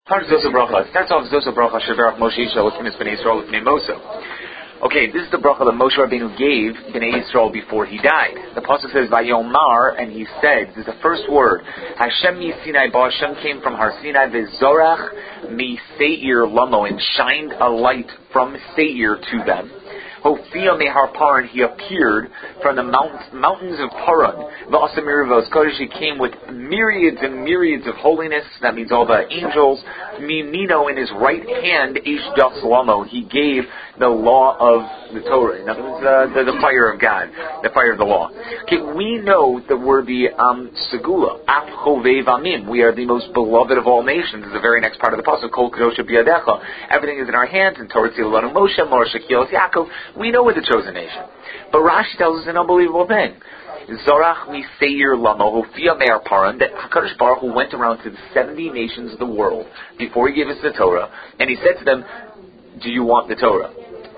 Zosa Bracha. Starts off Zosa Bracha Sheberach Moshe Yisrael L'Kimis B'nai Yisrael L'Fnei Moso. Okay, this is the bracha that Moshe Rabbeinu gave B'nai Yisrael before he died. The pasuk says Vayomar, and he said, this is the first word, Hashem mi Sinai ba, Hashem came from Har Sinai, V'zorach mi Seir Lamo, and shined a light from Seir to them. Hofia mehar Paran, he appeared from the mountains of Paran. V'asamir v'os kodesh, he came with myriads and myriads of holiness. That means all the angels. Mimino, in his right hand, ish das lamo, he gave the law of the Torah. In other words, the fire of God, the fire of the law. Okay, we know that we're the segula, ap chovev amim. We are the most beloved of all nations. Is the very next part of the pasuk. Kol kadosha biyadecha. Everything is in our hands. And Torah tzilanu Moshe, Moshe Kios Yaakov. We know we're the chosen nation. But Rashi tells us an unbelievable thing. Zorach mi Seir Lamo, Hofia me'ar Paran, that HaKadosh Baruch Hu went around to the 70 nations of the world before he gave us the Torah, and he said to them, do you want the Torah?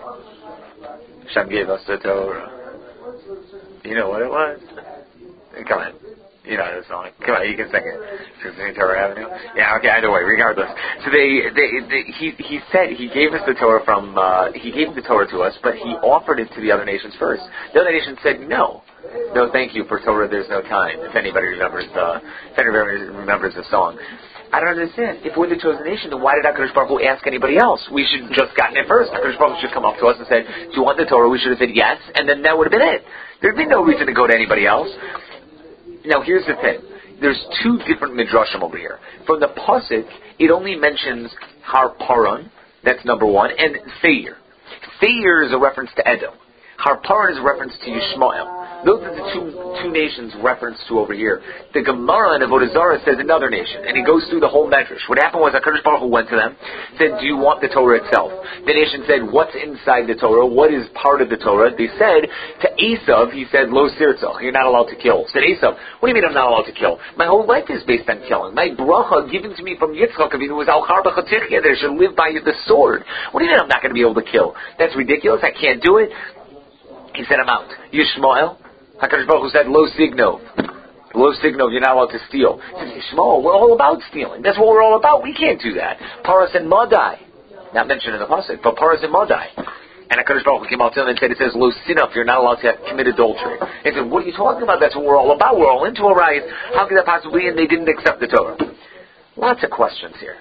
Hashem gave us the Torah. You know what it was? Come on. You know the song. Come on, you can sing it. Torah Avenue. Yeah, okay. Either way, regardless. So he said he gave us the Torah he gave the Torah to us, but he offered it to the other nations first. The other nations said no, thank you. For Torah, there's no time. If anybody remembers the song. I don't understand. If we're the chosen nation, then why did HaKadosh Baruch Hu ask anybody else? We should have just gotten it first. HaKadosh Baruch Hu should come up to us and said, do you want the Torah? We should have said yes, and then that would have been it. There'd be no reason to go to anybody else. Now, here's the thing. There's two different midrashim over here. From the pasuk, it only mentions Har Paran, that's number one, and Seir. Seir is a reference to Edom. Har Paran is a reference to Yishmael. Those are the two nations referenced to over here. The Gemara in Avodah Zarah says another nation, and he goes through the whole medrash. What happened was HaKadosh Baruch Hu went to them, said, do you want the Torah itself? The nation said, what's inside the Torah? What is part of the Torah? They said, to Esav, he said, lo sirtzach, you're not allowed to kill. Said Esav, what do you mean I'm not allowed to kill? My whole life is based on killing. My bracha given to me from Yitzchak Avinu was al char b'chatichya, that I should live by the sword. What do you mean I'm not going to be able to kill? That's ridiculous, I can't do it. He said, I'm out. Yishmael, HaKadosh Baruch Hu said, lo signov. Lo signov, you're not allowed to steal. He said, Yishmael, we're all about stealing. That's what we're all about. We can't do that. Paras and Madai. Not mentioned in the pasuk, but Paras and Madai. And HaKadosh Baruch Hu came out to him and said, it says, lo sinaf, you're not allowed to commit adultery. He said, what are you talking about? That's what we're all about. We're all into a riot. How could that possibly be? And they didn't accept the Torah. Lots of questions here.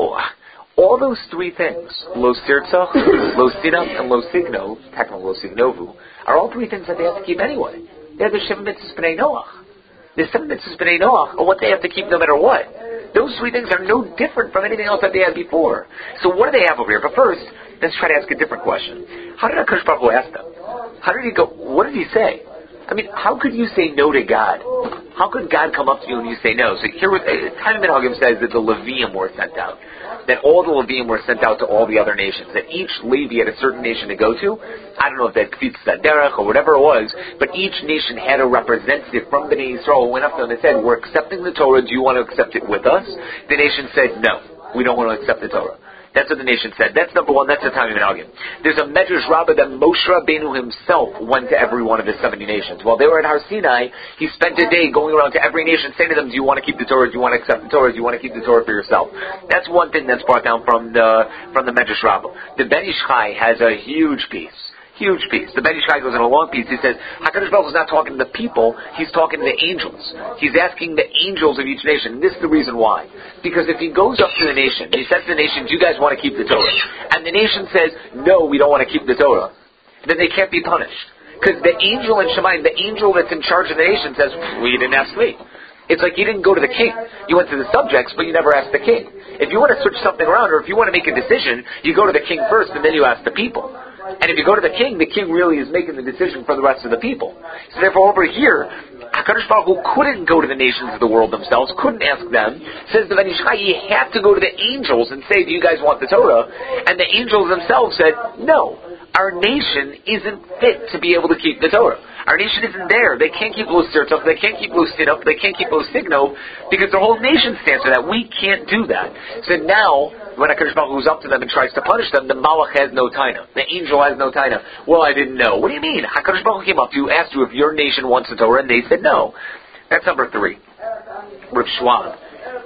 All those three things, lo sirtzach, lo sinaf, and lo signov, technically lo signovu, are all three things that they have to keep anyway. They're the Sheva Mitzvahs B'nai Noach. The 7 Mitzvahs B'nai Noach are what they have to keep no matter what. Those three things are no different from anything else that they had before. So what do they have over here? But first, let's try to ask a different question. How did HaKadosh Baruch Hu ask them? How did he go? What did he say? I mean, how could you say no to God? How could God come up to you and you say no? So here, Chaim Ben Hagim says that the Levium were sent out. That all the Levium were sent out to all the other nations. That each Levi had a certain nation to go to. I don't know if that Kvitz Derech or whatever it was, but each nation had a representative from Bnei Yisrael who went up to them and said, we're accepting the Torah, do you want to accept it with us? The nation said, no, we don't want to accept the Torah. That's what the nation said. That's number one. That's the time of Menagim. There's a Medrash Rabbah that Moshe Rabbeinu himself went to every one of his 70 nations. While they were at Har Sinai, he spent a day going around to every nation saying to them, do you want to keep the Torah? Do you want to accept the Torah? Do you want to keep the Torah for yourself? That's one thing that's brought down from the Medrash Rabbah. The Ben Ish Chai has a huge piece. Huge piece. The Ben Ish Chai goes in a long piece. He says, HaKadosh Baruch Hu is not talking to the people, he's talking to the angels. He's asking the angels of each nation. And this is the reason why. Because if he goes up to the nation, he says to the nation, do you guys want to keep the Torah? And the nation says, no, we don't want to keep the Torah. Then they can't be punished. Because the angel in Shemayim, the angel that's in charge of the nation says, well, you didn't ask me. It's like you didn't go to the king. You went to the subjects, but you never asked the king. If you want to switch something around, or if you want to make a decision, you go to the king first, and then you ask the people. And if you go to the king really is making the decision for the rest of the people. So therefore over here, HaKadosh Baruch Hu couldn't go to the nations of the world themselves, couldn't ask them. Says the Ben Ish Chai, you have to go to the angels and say, do you guys want the Torah? And the angels themselves said, no, our nation isn't fit to be able to keep the Torah. Our nation isn't there. They can't keep Lo Sirtach, they can't keep Lo Sinaf, they can't keep Lo Signo, because their whole nation stands for that. We can't do that. So now, when HaKadosh Baruch Hu goes up to them and tries to punish them, the Malach has no taina. The angel has no taina. Well, I didn't know. What do you mean? HaKadosh Baruch Hu came up to you, asked you if your nation wants the Torah, and they said no. That's number 3. Rav Schwab.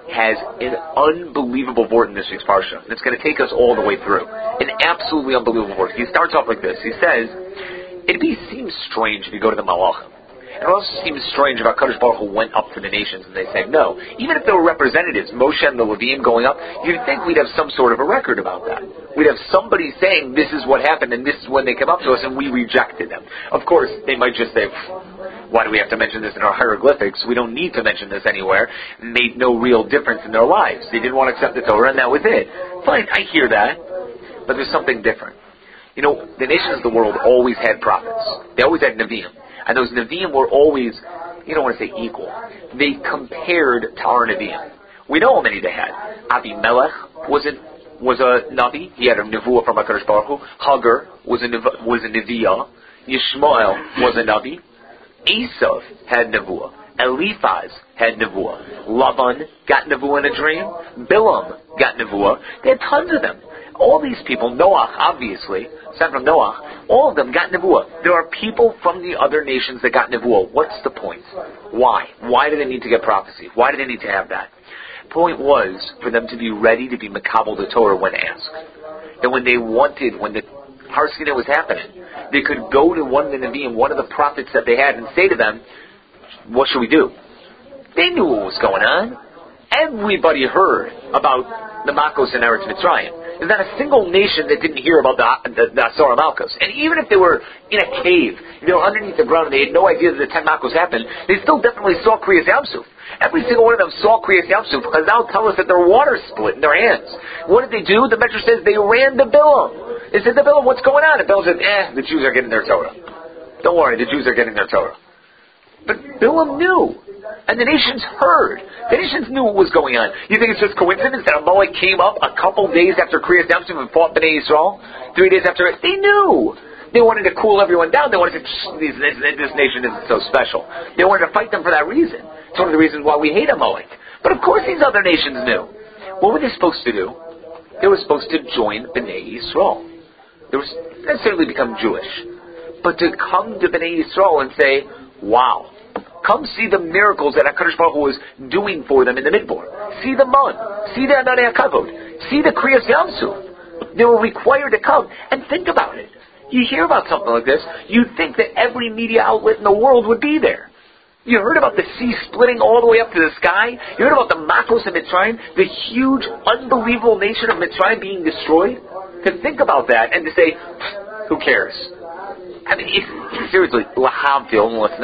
has an unbelievable word in this week's parsha. It's going to take us all the way through. An absolutely unbelievable word. He starts off like this. He says, it seems strange if you go to the Malachim. It also seems strange if HaKadosh Baruch Hu went up to the nations and they said no. Even if there were representatives, Moshe and the Levim going up, you'd think we'd have some sort of a record about that. We'd have somebody saying this is what happened and this is when they came up to us and we rejected them. Of course, they might just say, why do we have to mention this in our hieroglyphics? We don't need to mention this anywhere. It made no real difference in their lives. They didn't want to accept the Torah and that was it. Fine, I hear that. But there's something different. You know, the nations of the world always had prophets. They always had Nevi'im. And those Nevi'im were always, you don't want to say equal. They compared to our Nevi'im. We know how many they had. Avimelech was a Navi. He had a Nevuah from HaKadosh Baruch Hu. Hagar was a Nevi'ah. Yishmael was a Navi. Esav had Nevuah. Eliphaz had Nevuah. Lavan got Nevuah in a dream. Bilam got Nevuah. They had tons of them. All these people, Noach, obviously, aside from Noach, all of them got Nevuah. There are people from the other nations that got Nevuah. What's the point? Why? Why do they need to get prophecy? Why do they need to have that? The point was for them to be ready to be Makabel the Torah when asked. And when the Har Sinai was happening, they could go to one of the Nevi'im, one of the prophets that they had, and say to them, what should we do? They knew what was going on. Everybody heard about the Makos and Eretz Mitzrayim. There's not a single nation that didn't hear about the Asar Malkos. And even if they were in a cave, they were underneath the ground and they had no idea that the 10 Makos happened, they still definitely saw Kriyas Yamsuf. Every single one of them saw Kriyas Yamsuf because now tell us that their water split in their hands. What did they do? The Medrash says they ran to Bilam. They said to Bilam, what's going on? And Bilam said, the Jews are getting their Torah. Don't worry, the Jews are getting their Torah. But Bilam knew. And the nations heard. The nations knew what was going on. You think it's just coincidence that Amalek came up a couple days after Kriyas Yamsuf and fought Bnei Yisrael? 3 days after it? They knew. They wanted to cool everyone down. They wanted to say, this nation isn't so special. They wanted to fight them for that reason. It's one of the reasons why we hate Amalek. But of course these other nations knew. What were they supposed to do? They were supposed to join Bnei Yisrael. They were necessarily become Jewish. But to come to Bnei Yisrael and say, wow, come see the miracles that HaKadosh Baruch Hu was doing for them in the Midbar. See the Man. See the Ananei HaKavod. See the Kriyas Yamsuf. They were required to come. And think about it. You hear about something like this, you'd think that every media outlet in the world would be there. You heard about the sea splitting all the way up to the sky? You heard about the Makos of Mitzrayim? The huge, unbelievable nation of Mitzrayim being destroyed? To think about that and to say, who cares? I mean, seriously, lahavdil, let's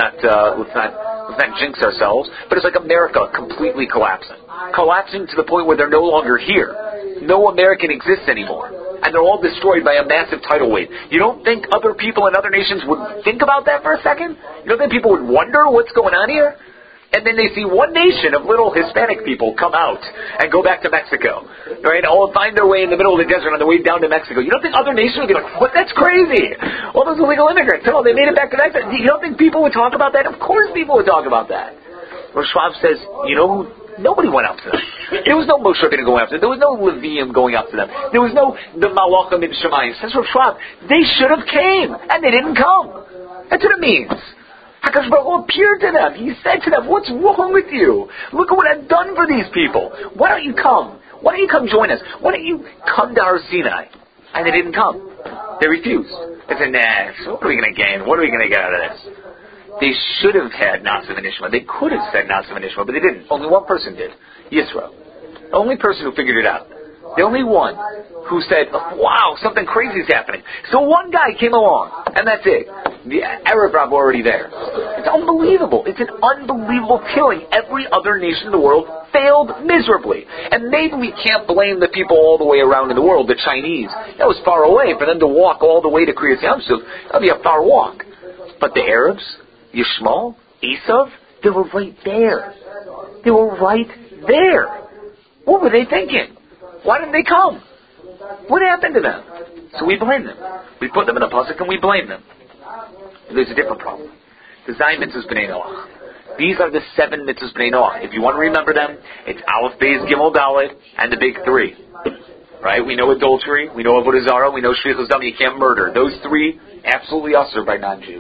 not jinx ourselves, but it's like America completely collapsing to the point where they're no longer here. No American exists anymore, and they're all destroyed by a massive tidal wave. You don't think other people in other nations would think about that for a second? You don't think people would wonder what's going on here? And then they see one nation of little Hispanic people come out and go back to Mexico, right? All find their way in the middle of the desert on the way down to Mexico. You don't think other nations would be like, what? That's crazy. All those illegal immigrants. Oh, they made it back to Mexico. You don't think people would talk about that? Of course people would talk about that. Well, Schwab says, you know who? Nobody went up to them. There was no Moshe Rabbeinu going up to them. There was no Levium going up to them. There was no the Malachim in Shemayim. Says Rav Schwab, they should have came, and they didn't come. That's what it means. HaKadosh Baruch Hu appeared to them. He said to them, what's wrong with you? Look at what I've done for these people. Why don't you come? Why don't you come join us? Why don't you come to Har Sinai? And they didn't come. They refused. They said, nah, so what are we going to gain? What are we going to get out of this? They should have had Nasiv and Ishma. They could have said Nasiv and Ishma, but they didn't. Only one person did. Yisro. The only person who figured it out. The only one who said, wow, something crazy is happening. So one guy came along, and that's it. The Arab Rab were already there. It's unbelievable. It's an unbelievable killing. Every other nation in the world failed miserably. And maybe we can't blame the people all the way around in the world, the Chinese. That was far away. For them to walk all the way to Kriyas Yamsuf, that would be a far walk. But the Arabs, Yishmael, Esav, they were right there. They were right there. What were they thinking? Why didn't they come? What happened to them? So we blame them. We put them in a pasuk and we blame them. There's a different problem. The Zayin mitzvahs b'nei Noach. These are the 7 mitzvahs b'nei Noach. If you want to remember them, it's Aleph, Beis, Gimel, Dalet, and the big 3. Right? We know adultery, we know avodah zarah, we know shlichus dam. You can't murder. Those 3 absolutely usher by non-Jews.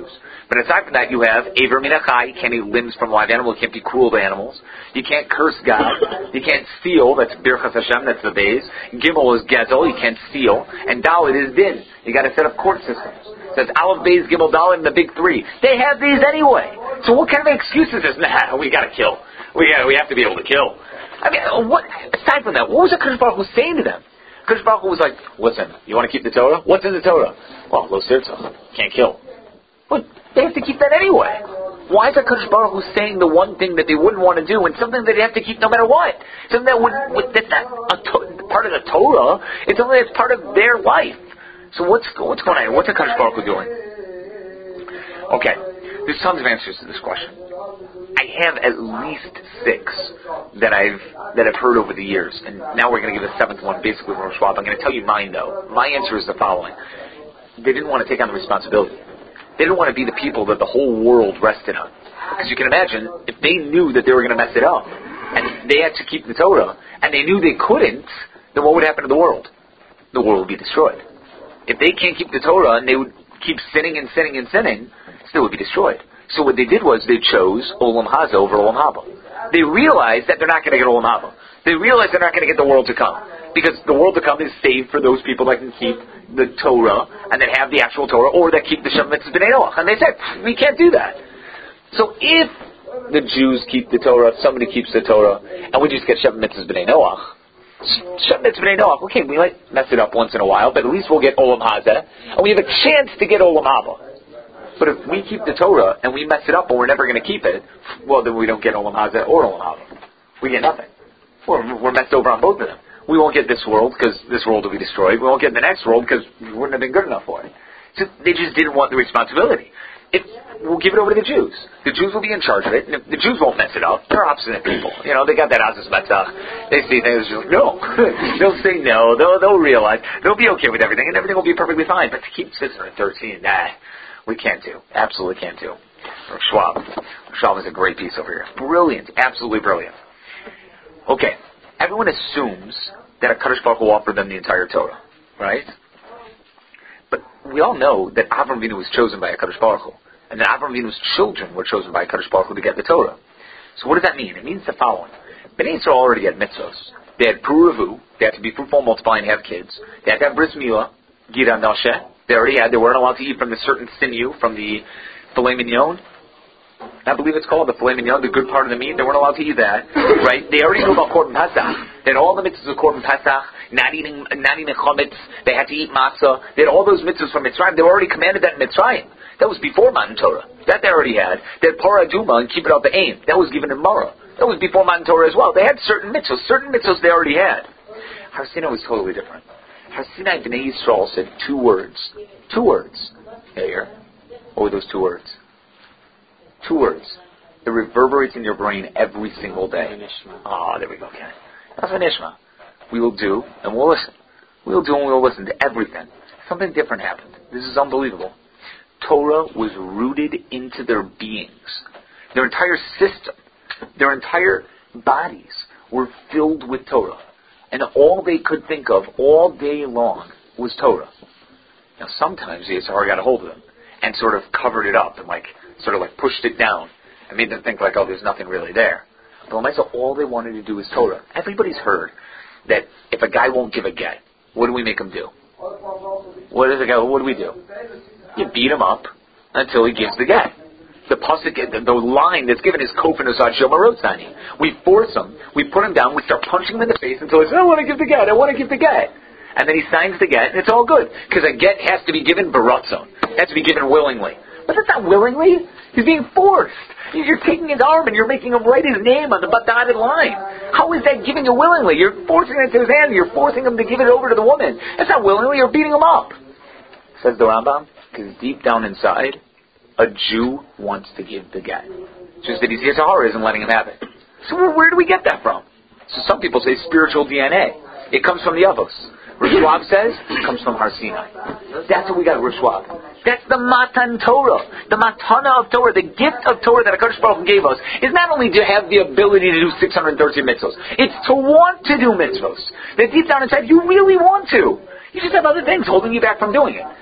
But aside from that, you have Aver Minachai, you can't eat limbs from live animals, you can't be cruel to animals. You can't curse God. You can't steal, that's Birchas Hashem, that's the base. Gimel is Gezel, you can't steal. And Dalet is Din. You got to set up court systems. It says Aleph, Beis, Gimel, Dalet, and the big three. They have these anyway. So what kind of excuse is this? Nah, we got to kill. We have to be able to kill. I mean, aside from that, what was the Kadosh Baruch Hu saying to them? Kadosh Baruch Hu was like, listen, you want to keep the Torah? What's in the Torah? Well, Lo Sirtzah, can't kill. But they have to keep that anyway. Why is HaKadosh Baruch Hu saying the one thing that they wouldn't want to do and something that they have to keep no matter what? Something that's not part of the Torah. It's something that's part of their life. So what's going on? What's HaKadosh Baruch Hu doing? Okay, there's tons of answers to this question. I have at least 6 that I've heard over the years, and now we're going to give a 7th one, basically from Schwab. I'm going to tell you mine though. My answer is the following: they didn't want to take on the responsibility. They didn't want to be the people that the whole world rested on. Because you can imagine, if they knew that they were going to mess it up, and they had to keep the Torah, and they knew they couldn't, then what would happen to the world? The world would be destroyed. If they can't keep the Torah, and they would keep sinning and sinning and sinning, still would be destroyed. So what they did was they chose Olam Haza over Olam Haba. They realized that they're not going to get Olam Haba. They realized they're not going to get the world to come. Because the world to come is saved for those people that can keep the Torah and that have the actual Torah, or that keep the Shem Mitzvahs B'nai Noach. And they said, we can't do that. So if the Jews keep the Torah, somebody keeps the Torah, and we just get Shem Mitzvahs B'nai Noach, Shem Mitzvahs B'nai Noach, okay, we might mess it up once in a while, but at least we'll get Olam Hazeh, and we have a chance to get Olam Haba. But if we keep the Torah and we mess it up and we're never going to keep it, well, then we don't get Olam Hazeh or Olam Haba. We get nothing. We're messed over on both of them. We won't get this world because this world will be destroyed. We won't get the next world because we wouldn't have been good enough for it. So they just didn't want the responsibility. We'll give it over to the Jews. The Jews will be in charge of it. And if the Jews won't mess it up, they're obstinate people. You know, they got that Azus Matzah. They see things like, no. They'll say no. They'll realize. They'll be okay with everything, and everything will be perfectly fine. But to keep 613, we can't do. Absolutely can't do. Schwab is a great piece over here. Brilliant. Absolutely brilliant. Okay. Everyone assumes that HaKadosh Baruch Hu offered them the entire Torah, right? But we all know that Avram Avinu was chosen by HaKadosh Baruch Hu, and that Avram Avinu's children were chosen by HaKadosh Baruch Hu to get the Torah. So what does that mean? It means the following. Bnei Yisrael already had mitzvos. They had Puravu, they had to be fruitful and multiply and have kids. They had to have Bris Milah, Gira Nashe. They weren't allowed to eat from the certain sinew, from the filet mignon. I believe it's called the filet mignon, the good part of the meat. They weren't allowed to eat that, right? They already knew about Korban Pesach. They had all the mitzvahs of Korban Pesach, not eating chametz. They had to eat matzah. They had all those mitzvahs from Mitzrayim. They were already commanded that in Mitzrayim. That was before Matan Torah. That they already had. They had Parah Aduma and keep it out the aim. That was given in Mara. That was before Matan Torah as well. They had certain mitzvahs. Certain mitzvahs they already had. Har Sinai was totally different. Har Sinai Bnei Yisrael said 2 words. 2 words. Here. What were those 2 words? 2 words. It reverberates in your brain every single day. There we go, Ken. That's Nishma. We will do and we'll listen. We will do and we will listen to everything. Something different happened. This is unbelievable. Torah was rooted into their beings. Their entire system, their entire bodies were filled with Torah. And all they could think of all day long was Torah. Now sometimes the Yisrael got a hold of them and sort of covered it up and pushed it down and made them think like, oh, there's nothing really there. But all they wanted to do was Torah. Everybody's heard that if a guy won't give a get, what do we make him do? What do we do? You beat him up until he gives the get. The pasuk, the line that's given is Kofen Usad Shoma Rotzani. We force him, we put him down, we start punching him in the face until he says, I want to give the get, I want to give the get. And then he signs the get, and it's all good. Because a get has to be given baratzon. It has to be given willingly. But that's not willingly. He's being forced. You're taking his arm and you're making him write his name on the dotted line. How is that giving it willingly? You're forcing it to his hand. You're forcing him to give it over to the woman. That's not willingly. You're beating him up. Says the Rambam, because deep down inside, a Jew wants to give the get. Just that his Yisahara isn't letting him have it. So where do we get that from? So some people say spiritual DNA. It comes from the Avos. Rav Schwab says it comes from Har Sinai. That's what we got at Rav Schwab. That's the Matan Torah. The Matana of Torah, the gift of Torah that HaKadosh Baruch Hu gave us, is not only to have the ability to do 613 mitzvos. It's to want to do mitzvos. That deep down inside, you really want to. You just have other things holding you back from doing it.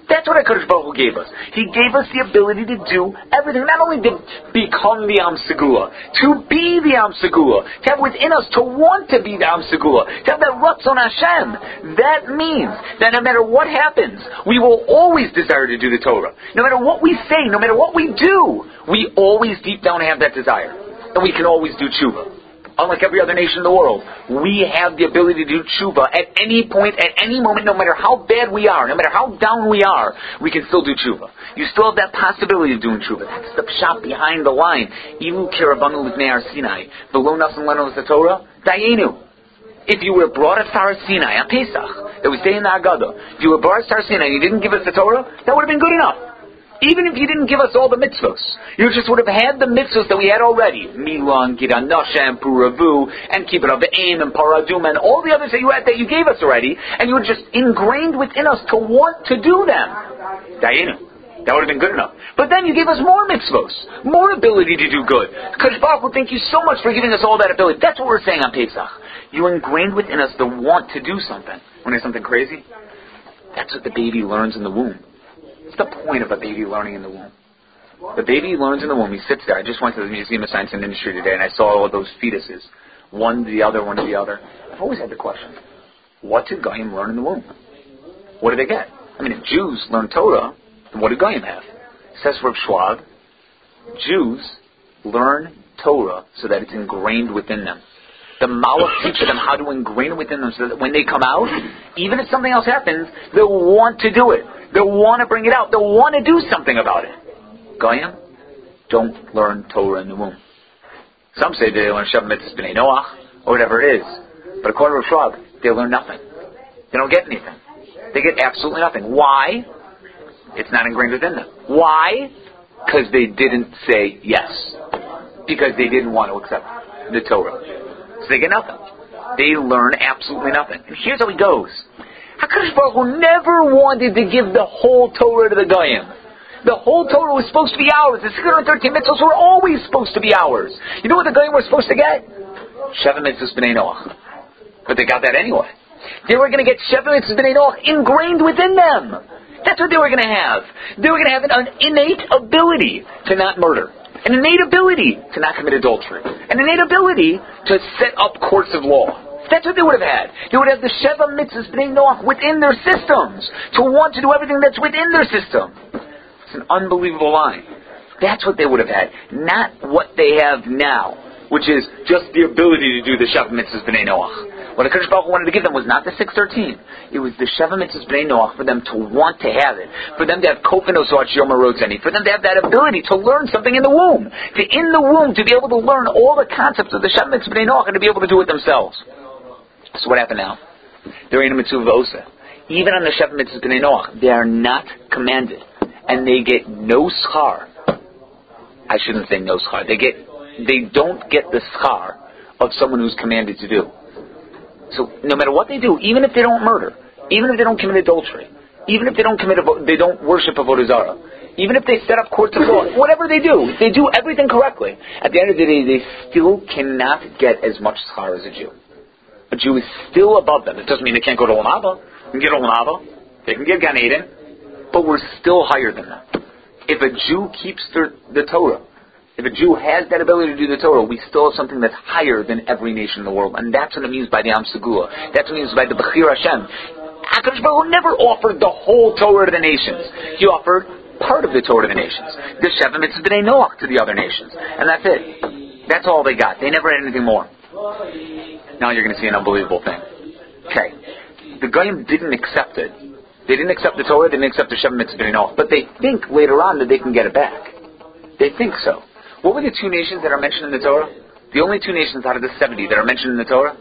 That's what HaKadosh Baruch Hu gave us. He gave us the ability to do everything. Not only to become the Am Segula, to be the Am Segula, to have within us to want to be the Am Segula, to have that Ratzon Hashem. That means that no matter what happens, we will always desire to do the Torah. No matter what we say, no matter what we do, we always deep down have that desire. And we can always do tshuva. Unlike every other nation in the world, we have the ability to do tshuva at any point, at any moment, no matter how bad we are, no matter how down we are, we can still do tshuva. You still have that possibility of doing tshuva. That's the pshat behind the line. Ilu kirabanu livnei Har Sinai, v'lo nasan lanu the Torah, dayenu. If you were brought at Har Sinai on Pesach, that was day in the Haggadah, if you were brought at Har Sinai and you didn't give us the Torah, that would have been good enough. Even if you didn't give us all the mitzvos, you just would have had the mitzvos that we had already. Milan, Gidan Nashem, Puravu, and Kibbut Avim, and Paradum, and all the others that you gave us already, and you were just ingrained within us to want to do them. Dayenu. That would have been good enough. But then you gave us more mitzvos, more ability to do good. Because Baruch Hu, thank you so much for giving us all that ability. That's what we're saying on Pesach. You ingrained within us the want to do something. When there's something crazy, that's what the baby learns in the womb. What's the point of a baby learning in the womb? The baby learns in the womb. He sits there. I just went to the Museum of Science and Industry today, and I saw all of those fetuses. One to the other, one to the other. I've always had the question, what did Goyim learn in the womb? What did they get? I mean, if Jews learn Torah, then what did Goyim have? Says Reb Schwab, Jews learn Torah so that it's ingrained within them. The Malach teaches them how to ingrain it within them so that when they come out, even if something else happens, they'll want to do it. They'll want to bring it out. They'll want to do something about it. Goyim don't learn Torah in the womb. Some say they learn Shav Mitzvahs B'nai Noach, or whatever it is. But according to Frog, they learn nothing. They don't get anything. They get absolutely nothing. Why? It's not ingrained within them. Why? Because they didn't say yes. Because they didn't want to accept the Torah. So they get nothing. They learn absolutely nothing. And here's how it goes. HaKadosh Baruch Hu never wanted to give the whole Torah to the Goyim. The whole Torah was supposed to be ours. The 613 mitzvahs were always supposed to be ours. You know what the Goyim were supposed to get? Sheva mitzvahs b'nei Noach. But they got that anyway. They were going to get Sheva mitzvahs b'nei Noach ingrained within them. That's what they were going to have. They were going to have an innate ability to not murder. An innate ability to not commit adultery. An innate ability to set up courts of law. That's what they would have had. They would have the Sheva Mitzvahs B'nai Noach within their systems, to want to do everything that's within their system. It's an unbelievable line. That's what they would have had, not what they have now, which is just the ability to do the Sheva Mitzvahs B'nai Noach. What HaKadosh Baruch Hu wanted to give them was not the 613. It was the Sheva Mitzvahs B'nai Noach for them to want to have it, for them to have Kofanos Watch Yom HaRotzeni, for them to have that ability to learn something in the womb, to be able to learn all the concepts of the Sheva Mitzvahs B'nai Noach and to be able to do it themselves. So what happened now? They're in a mitzvah of Osa. Even on the Sheva Mitzvahs B'nai Noach, they are not commanded, and they get no schar. I shouldn't say no schar. They don't get the schar of someone who's commanded to do. So no matter what they do, even if they don't murder, even if they don't commit adultery, even if they don't worship Avodah Zarah, even if they set up courts of law, whatever they do, if they do everything correctly, at the end of the day, they still cannot get as much schar as a Jew. A Jew is still above them. It doesn't mean they can't go to Olam Haba. They can get Olam Haba. They can get Gan Eden. But we're still higher than them. If a Jew keeps the Torah, if a Jew has that ability to do the Torah, we still have something that's higher than every nation in the world. And that's what it means by the Am Segula. That's what it means by the Bechir Hashem. HaKadosh Baruch Hu never offered the whole Torah to the nations. He offered part of the Torah to the nations. The Sheva Mitzvahs B'nai Noach to the other nations. And that's it. That's all they got. They never had anything more. Now you're going to see an unbelievable thing. Okay. The Goyim didn't accept it. They didn't accept the Torah, they didn't accept the Sheva Mitzvahs B'nai Noach. But they think later on that they can get it back. They think so. What were the two nations that are mentioned in the Torah? The only two nations out of the 70 that are mentioned in the Torah?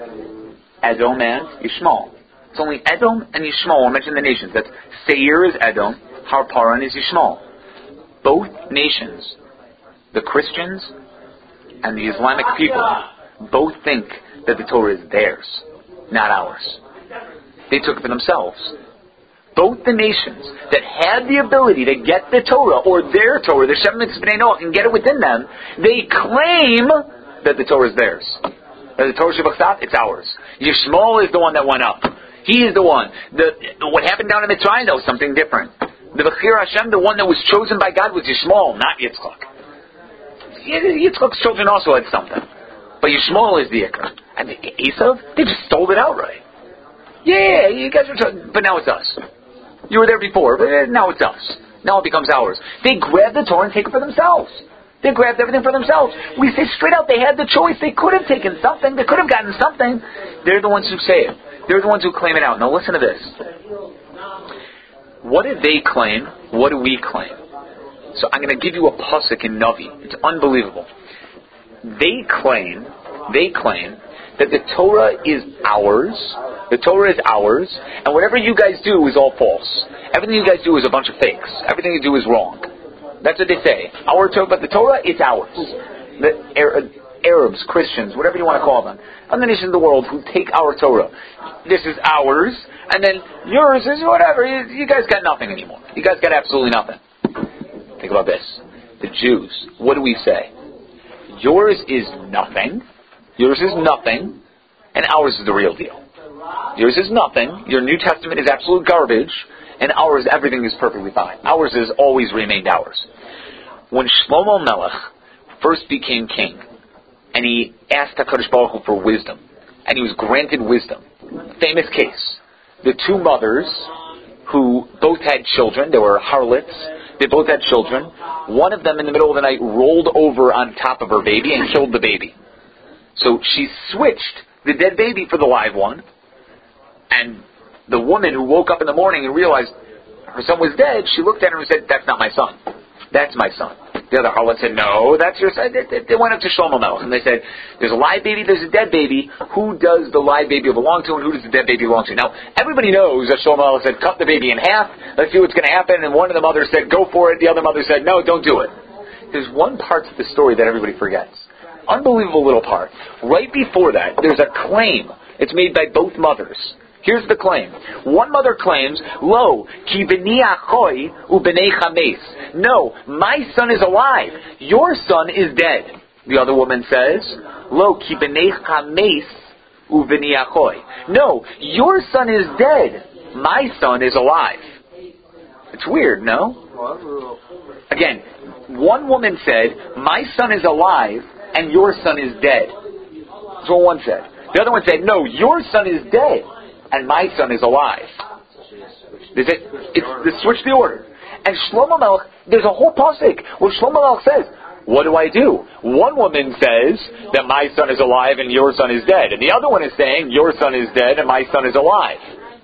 Edom and Yishmael. It's only Edom and Yishmael are mentioned in the nations. That's Seir is Edom, Har Paran is Yishmael. Both nations, the Christians and the Islamic people, both think that the Torah is theirs, not ours. They took it for themselves. Both the nations that had the ability to get the Torah, or their Torah, the Sheva Mitzvahs B'nai Noach, and get it within them, they claim that the Torah is theirs. That the Torah Shebachtat, it's ours. Yishmael is the one that went up. He is the one. What happened down in Mitzrayim, that was something different. The Bechir Hashem, the one that was chosen by God, was Yishmael, not Yitzchak. Yitzchak's children also had something. But Yishmael is the Ikar. And Esav, they just stole it outright. Yeah, you guys were but now it's us. You were there before, but now it's us. Now it becomes ours. They grabbed the Torah and take it for themselves. They grabbed everything for themselves. We say straight out, they had the choice. They could have taken something. They could have gotten something. They're the ones who say it. They're the ones who claim it out. Now listen to this. What did they claim? What do we claim? So I'm going to give you a pasuk in Navi. It's unbelievable. They claim that the Torah is ours. The Torah is ours, and whatever you guys do is all false. Everything you guys do is a bunch of fakes. Everything you do is wrong. That's what they say. Our Torah, but the Torah, it's ours. The Arabs, Christians, whatever you want to call them, other nations of the world who take our Torah. This is ours, and then yours is whatever. You guys got nothing anymore. You guys got absolutely nothing. Think about this. The Jews, what do we say? Yours is nothing. Yours is nothing, and ours is the real deal. Yours is nothing. Your New Testament is absolute garbage, and ours, everything is perfectly fine. Ours has always remained ours. When Shlomo Melech first became king, and he asked HaKadosh Baruch Hu for wisdom, and he was granted wisdom. Famous case. The two mothers who both had children, they were harlots, they both had children. One of them in the middle of the night rolled over on top of her baby and killed the baby. So she switched the dead baby for the live one, and the woman who woke up in the morning and realized her son was dead, she looked at her and said, "That's not my son. That's my son." The other harlot said, "No, that's your son." They went up to Shlomo Melech and they said, "There's a live baby, there's a dead baby. Who does the live baby belong to and who does the dead baby belong to?" Now, everybody knows that Shlomo Melech said, "Cut the baby in half. Let's see what's going to happen." And one of the mothers said, "Go for it." The other mother said, "No, don't do it." There's one part to the story that everybody forgets. Unbelievable little part. Right before that, there's a claim. It's made by both mothers. Here's the claim. One mother claims, "Lo, ki b'ni achoi u'b'nei chames." No, my son is alive. Your son is dead. The other woman says, "Lo, ki b'nei chames u'b'nei achoi." No, your son is dead. My son is alive. It's weird, no? Again, one woman said, "My son is alive and your son is dead." That's what one said. The other one said, "No, your son is dead and my son is alive." They switch the order. And Shlomo Melech, there's a whole pasuk where Shlomo Melech says, "What do I do?" One woman says that my son is alive and your son is dead. And the other one is saying, "Your son is dead and my son is alive."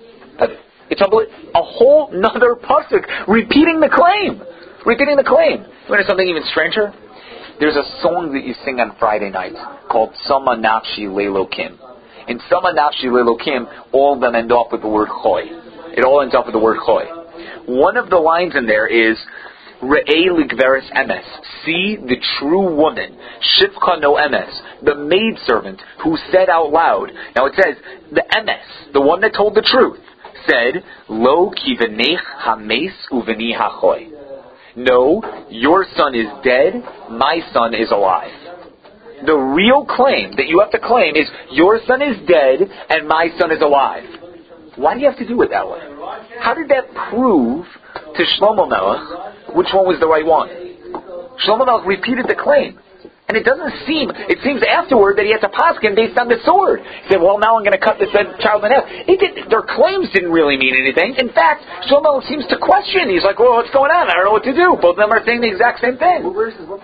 It's a whole nother pasuk repeating the claim. Repeating the claim. You want to know something even stranger? There's a song that you sing on Friday nights called Sama Nafshi Leilokim. In Sama Nafshi Leilokim, all of them end off with the word choy. It all ends up with the word choy. One of the lines in there is Re'ei Ligveris Emes. See the true woman, Shifcha no Emes, the maidservant who said out loud. Now it says, the Emes, the one that told the truth, said, Lo ki v'nech hames uv'ni hachoy. No, your son is dead, my son is alive. The real claim that you have to claim is, your son is dead and my son is alive. Why do you have to do it that way? How did that prove to Shlomo Melech which one was the right one? Shlomo Melech repeated the claim. And it seems afterward that he had to paskin based on the sword. He said, well, now I'm going to cut this child in half. Their claims didn't really mean anything. In fact, Shlomo seems to question. He's like, well, what's going on? I don't know what to do. Both of them are saying the exact same thing. Well, where's this?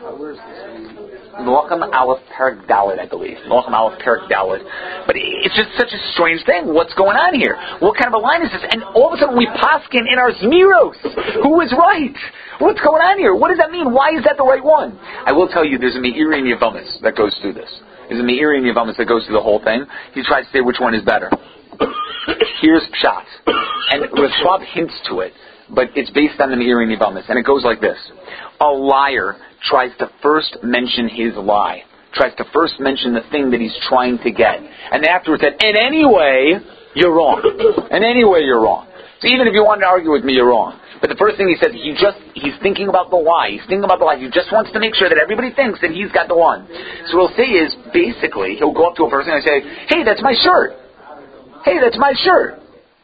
Melachim Aleph Perek Dalet, I believe. Melachim Aleph Perek Dalet. But it's just such a strange thing. What's going on here? What kind of a line is this? And all of a sudden we paskin in our Zmiros. Who is right? What's going on here? What does that mean? Why is that the right one? I will tell you, there's a Meiri Yavamis that goes through this. There's a Meiri Yavamis that goes through the whole thing. He tries to say which one is better. Here's Pshat. And Rav Schwab hints to it, but it's based on the Meiri Yavamis. And it goes like this. A liar tries to first mention his lie. Tries to first mention the thing that he's trying to get. And then afterwards said, and anyway, you're wrong. And anyway, you're wrong. So even if you wanted to argue with me, you're wrong. But the first thing he says, he's thinking about the lie. He's thinking about the lie. He just wants to make sure that everybody thinks that he's got the one. So what he'll say is, basically, he'll go up to a person and say, hey, that's my shirt. Hey, that's my shirt.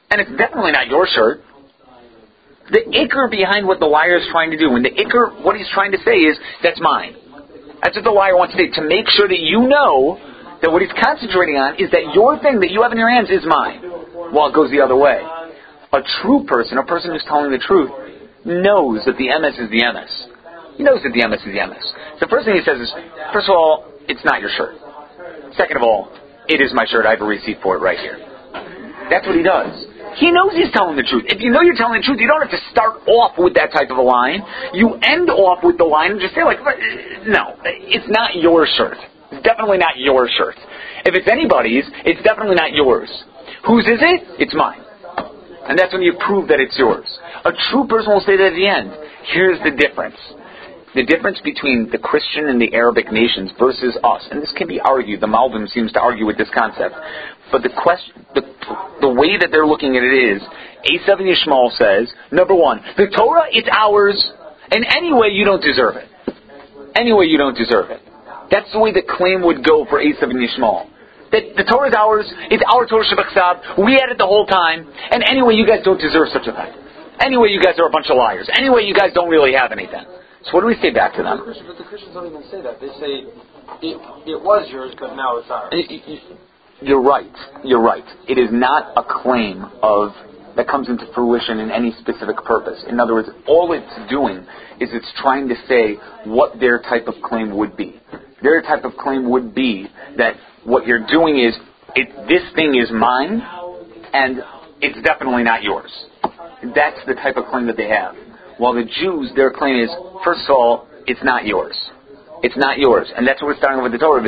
And it's definitely not your shirt. The ikr behind what the liar is trying to do, when the ikr, what he's trying to say is, that's mine. That's what the liar wants to say, to make sure that you know that what he's concentrating on is that your thing that you have in your hands is mine, while it goes the other way. A true person, a person who's telling the truth, knows that the MS is the MS. He knows that the MS is the MS. The first thing he says is, first of all, it's not your shirt. Second of all, it is my shirt. I have a receipt for it right here. That's what he does. He knows he's telling the truth. If you know you're telling the truth, you don't have to start off with that type of a line. You end off with the line and just say, like, no, it's not your shirt. It's definitely not your shirt. If it's anybody's, it's definitely not yours. Whose is it? It's mine. And that's when you prove that it's yours. A true person will say that at the end. Here's the difference. The difference between the Christian and the Arabic nations versus us, and this can be argued, the Malbim seems to argue with this concept, but the way that they're looking at it is, Esav and Yishmael says, number one, the Torah, it's ours, and anyway you don't deserve it. Anyway you don't deserve it. That's the way the claim would go for Esav and Yishmael. That the Torah is ours, it's our Torah Shabbat, we had it the whole time, and anyway you guys don't deserve such a thing. Anyway you guys are a bunch of liars. Anyway you guys don't really have anything. So what do we say back to them? But the Christians don't even say that. They say, it was yours, but now it's ours. You're right. You're right. It is not a claim that comes into fruition in any specific purpose. In other words, all it's doing is it's trying to say what their type of claim would be. Their type of claim would be that what you're doing is, this thing is mine, and it's definitely not yours. That's the type of claim that they have. While the Jews, their claim is, first of all, it's not yours. It's not yours. And that's what we're starting with the Torah.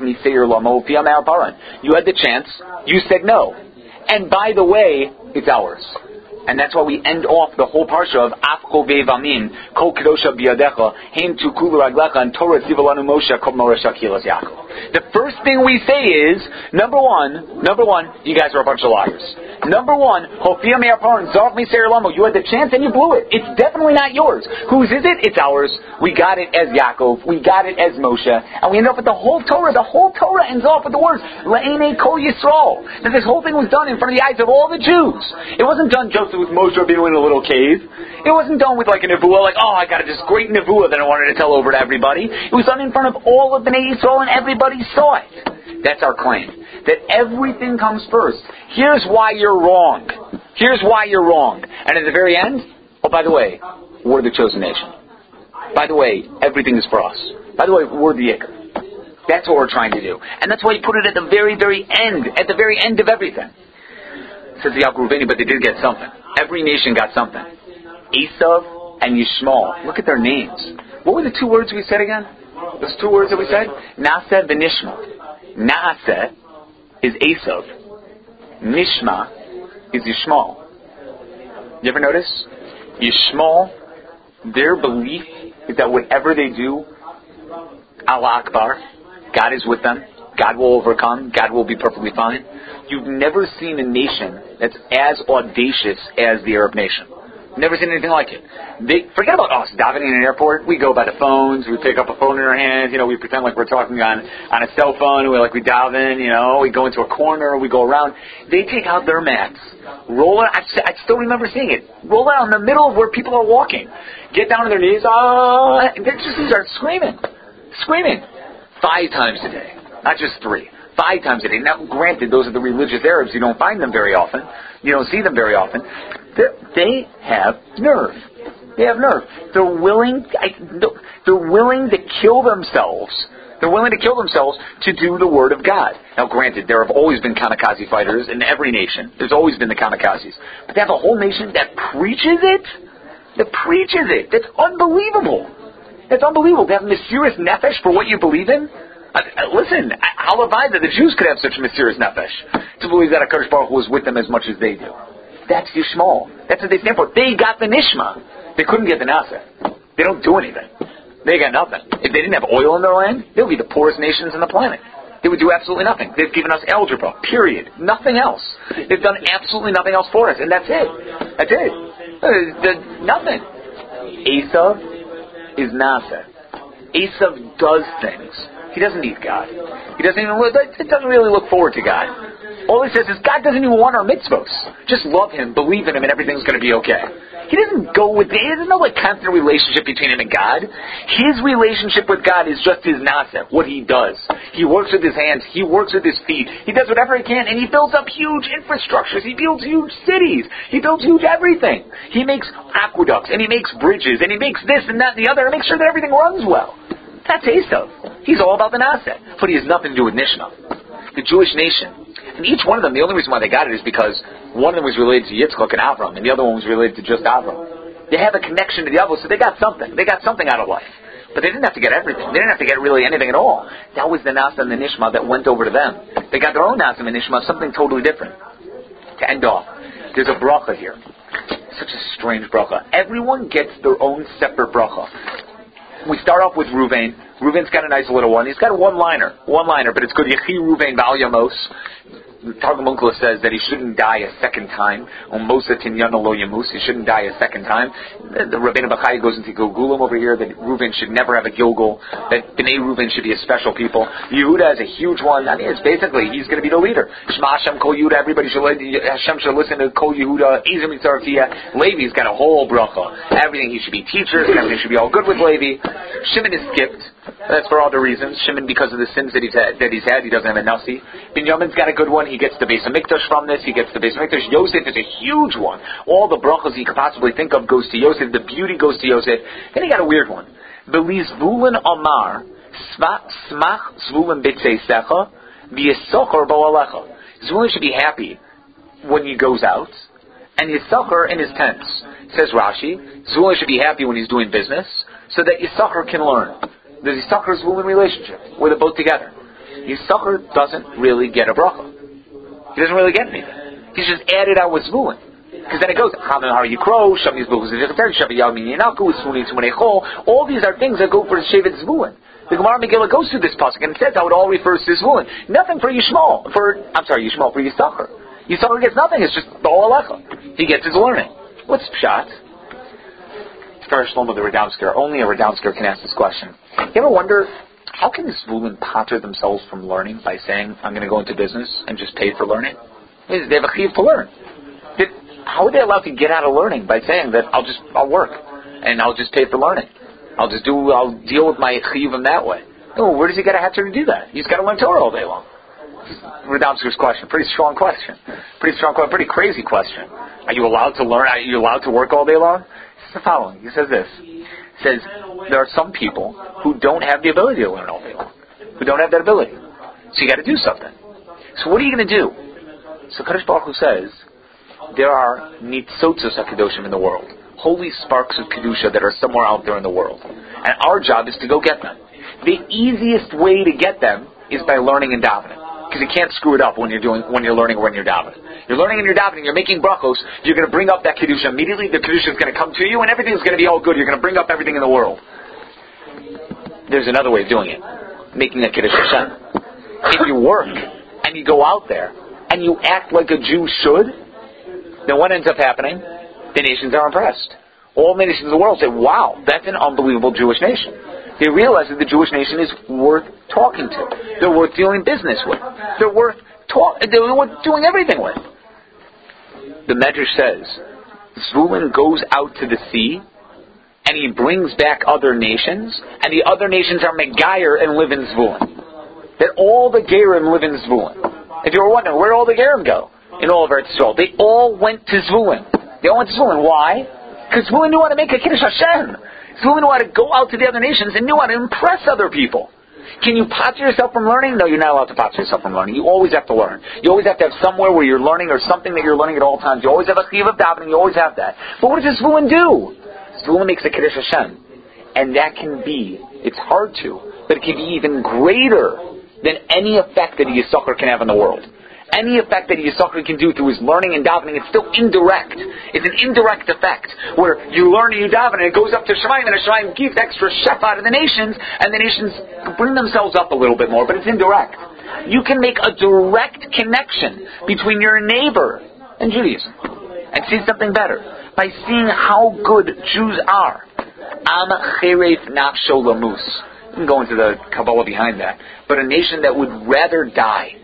You had the chance. You said no. And by the way, it's ours. And that's why we end off the whole parsha of Af Kovei Vamin, Kol Kedosha Biyadecha, Heim Tukulu Raglecha, and Torah Tivalanu Moshe Kol Moresh Akilas Yaakov. The first thing we say is, number one, you guys are a bunch of liars. Number one, Hofia Me'ar Paran, Zarf Me'Seir Lamo, you had the chance and you blew it. It's definitely not yours. Whose is it? It's ours. We got it as Yaakov. We got it as Moshe. And we end up with the whole Torah. The whole Torah ends off with the words, Le'enei Kol Yisrael. That this whole thing was done in front of the eyes of all the Jews. It wasn't done just with Moshe Rabbeinu in a little cave. It wasn't done with like a nevuah, like, I got this great nevuah that I wanted to tell over to everybody. It was done in front of all of Bnei Yisrael and everybody saw it. That's our claim. That everything comes first. Here's why you're wrong. Here's why you're wrong. And at the very end, by the way, we're the chosen nation. By the way, everything is for us. By the way, we're the ikr. That's what we're trying to do. And that's why you put it at the very, very end. At the very end of everything. Says the Yaakov Ruveni, but they did get something. Every nation got something. Esav and Yishmael. Look at their names. What were the two words we said again? Those two words that we said? Naaseh v'nishma. Naaseh is Esav. Nishma is Yishmael. You ever notice? Yishmael, their belief is that whatever they do, Allah Akbar, God is with them. God will overcome. God will be perfectly fine. You've never seen a nation that's as audacious as the Arab nation. Never seen anything like it. Forget about us davening in an airport. We go by the phones. We pick up a phone in our hands. We pretend like we're talking on a cell phone. We dive in. We go into a corner. We go around. They take out their mats, roll it. I still remember seeing it. Roll it out in the middle of where people are walking. Get down on their knees. And they just start screaming. 5 times a day, not just 3. 5 times a day. Now, granted, those are the religious Arabs. You don't find them very often. You don't see them very often. They have nerve. They have nerve. They're willing to kill themselves. They're willing to kill themselves to do the word of God. Now, granted, there have always been kamikaze fighters in every nation. There's always been the kamikazes. But to have a whole nation that preaches it? That's unbelievable. That's unbelievable. To have mysterious nefesh for what you believe in? Listen, halavai that the Jews could have such a mysterious nefesh to believe that HaKadosh Baruch Hu was with them as much as they do. That's Yishmael. That's what they stand for. They got the nishma. They couldn't get the naseh. They don't do anything. They got nothing. If they didn't have oil in their land, they would be the poorest nations on the planet. They would do absolutely nothing. They've given us algebra, period. Nothing else. They've done absolutely nothing else for us, and that's it. That's it. Nothing. Esav is naseh. Esav does things. He doesn't need God. He doesn't even. It doesn't really look forward to God. All he says is, God doesn't even want our mitzvos. Just love Him, believe in Him, and everything's going to be okay. He doesn't go with it. There's no constant relationship between him and God. His relationship with God is just his nasa, what he does. He works with his hands. He works with his feet. He does whatever he can, and he builds up huge infrastructures. He builds huge cities. He builds huge everything. He makes aqueducts, and he makes bridges, and he makes this and that and the other, and makes sure that everything runs well. That's Esav. He's all about the nasa, but he has nothing to do with Nishma. The Jewish nation. And each one of them, the only reason why they got it is because one of them was related to Yitzchak and Avram, and the other one was related to just Avram. They have a connection to the other, so they got something. They got something out of life. But they didn't have to get everything. They didn't have to get really anything at all. That was the Nasa and the Nishma that went over to them. They got their own Nasa and Nishma, something totally different. To end off, there's a bracha here. Such a strange bracha. Everyone gets their own separate bracha. We start off with Ruvain. Ruvain's got a nice little one. He's got a one-liner, but it's good. Yechi Ruvain Ba'al Yamos. The Targum Onkelos says that he shouldn't die a second time. Mosa Tinyana Lo Yamus. He shouldn't die a second time. The Rabbeinu Bachai goes into Gilgulim over here that Reuven should never have a Gilgul. That Bnei Reuven should be a special people. Yehuda is a huge one. I mean, it's basically he's going to be the leader. Shema Hashem Kol Yehuda. Everybody should Hashem should listen to Kol Yehuda. Ezer Mitzartia. Levi's got a whole bracha. Everything he should be teachers. Everything should be all good with Levi. Shimon is skipped. That's for other reasons. Shimon, because of the sins that he's had, he doesn't have a nasi. Binyamin's got a good one. He gets the Beis HaMikdash from this. He gets the Beis HaMikdash. Yosef is a huge one. All the brachas you could possibly think of goes to Yosef. The beauty goes to Yosef. Then he got a weird one. Belizvulin Amar Smach Zvulin B'Tzeisecha V'Yisocher Bo'alecha. Zvulin should be happy when he goes out, and Yisocher in his tents. Says Rashi, Zvulin should be happy when he's doing business, so that Yisocher can learn. There's Yisachar Zvulun relationship, where they're both together. Yisachar doesn't really get a bracha. He doesn't really get anything. He's just added on with Zvulun. Because then it goes, all these are things that go for Shevet Zvulun. The Gemara Megillah goes through this pasuk and it says how it all refers to Zvulun. Nothing for Yishmael, for Yisachar. Yisachar gets nothing, it's just the Alecha. He gets his learning. What's Pshat? First Shlomo the Radomsker. Only a Radomsker can ask this question. You ever wonder, how can Zvulun pater themselves from learning by saying, I'm going to go into business and just pay for learning? They have a chiyuv to learn. How are they allowed to get out of learning by saying that I'll work and I'll just pay for learning? I'll deal with my chiyuv in that way. No, where does he get a heter to do that? He's got to learn Torah all day long. Radomsker's question. Pretty strong question. Pretty crazy question. Are you allowed to learn? Are you allowed to work all day long? The following. He says this. He says, there are some people who don't have the ability to learn all day long. Who don't have that ability. So you got to do something. So what are you going to do? So Kadosh Baruch Hu says, there are nitzotzos HaKadoshim in the world. Holy sparks of Kedusha that are somewhere out there in the world. And our job is to go get them. The easiest way to get them is by learning and davening. Because you can't screw it up when you're learning or when you're davening. You're learning and you're davening, you're making brachos, you're going to bring up that Kedusha. Immediately the Kedusha is going to come to you and everything's going to be all good. You're going to bring up everything in the world. There's another way of doing it. Making a Kiddush Hashem. If you work and you go out there and you act like a Jew should, then what ends up happening? The nations are impressed. All the nations of the world say, wow, that's an unbelievable Jewish nation. They realize that the Jewish nation is worth talking to. They're worth doing business with. They're worth doing everything with. The Medrash says, Zvulun goes out to the sea, and he brings back other nations, and the other nations are Megayer and live in Zvulun. That all the Gerim live in Zvulun. If you were wondering, where did all the Gerim go in all of Eretz Yisrael? They all went to Zvulun. Why? Because Zvulun knew how to make a Kiddush Hashem. Zvulun knew how to go out to the other nations and knew how to impress other people. Can you pater yourself from learning? No, you're not allowed to pater yourself from learning. You always have to learn. You always have to have somewhere where you're learning or something that you're learning at all times. You always have a chiyuv of davening. You always have that. But what does Zvulun do? Zvulun makes a Kiddush Hashem. And that can be, it's hard to, but it can be even greater than any effect that a Yisachar can have in the world. Any effect that a Yisachar can do through his learning and davening, it's still indirect. It's an indirect effect, where you learn and you daven, and it goes up to Shemayim, and Shemayim gives extra shefa to the nations, and the nations bring themselves up a little bit more, but it's indirect. You can make a direct connection between your neighbor and Judaism, and see something better, by seeing how good Jews are. Am cheref nafsho lamus. You can go into the Kabbalah behind that, but a nation that would rather die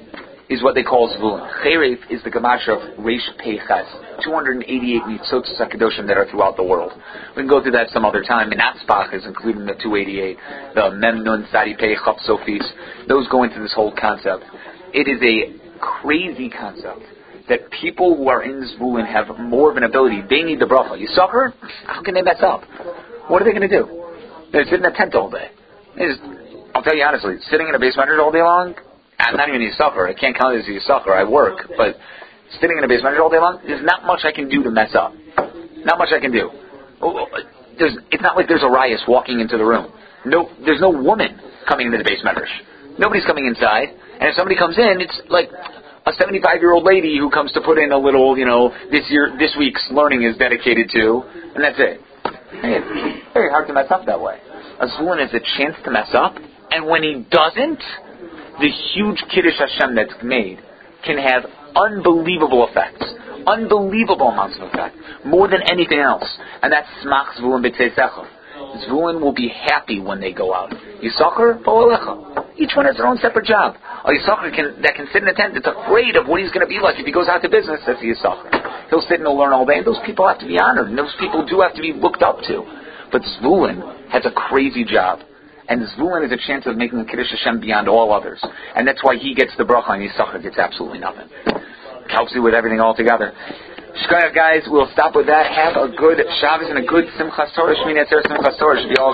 is what they call Zvulun. Cheref is the gematria of Reish Pei Ches, 288 mitzvot HaKadoshim that are throughout the world. We can go through that some other time. Minatzpach is including the 288, the Mem Nun Sadi Pei Chaf Sofis. Those go into this whole concept. It is a crazy concept that people who are in Zvulun have more of an ability. They need the bracha. You sucker? How can they mess up? What are they going to do? They're sitting in a tent all day. I'll tell you honestly, sitting in a base measure all day long, I'm not even a sucker. I can't count it as a sucker. I work, but sitting in a base measure all day long, there's not much I can do to mess up. Not much I can do. It's not like there's a Arias walking into the room. No, there's no woman coming into the base measure. Nobody's coming inside, and if somebody comes in, it's like a 75-year-old lady who comes to put in a little, this week's learning is dedicated to, and that's it. Hey, it's very hard to mess up that way. A Zvulun is a chance to mess up, and when he doesn't, the huge Kiddush Hashem that's made can have unbelievable effects. Unbelievable amounts of effect. More than anything else. And that's Smach Zvulun B'tzei Sechel. Zvulun will be happy when they go out. Yisachar, Bo'alecha. Each one has their own separate job. A Yisachar that can sit in a tent that's afraid of what he's going to be like if he goes out to business, that's a Yisachar. He'll sit and he'll learn all day, and those people have to be honored, and those people do have to be looked up to. But Zvulun has a crazy job. And Zvulun is a chance of making the Kiddush Hashem beyond all others. And that's why he gets the bracha and Yisachar gets absolutely nothing. Helps you with everything all together. Shkoyach, guys, we'll stop with that. Have a good Shabbos and a good Simchas Torah. Shmini Atzeres Simchas Torah. Should be all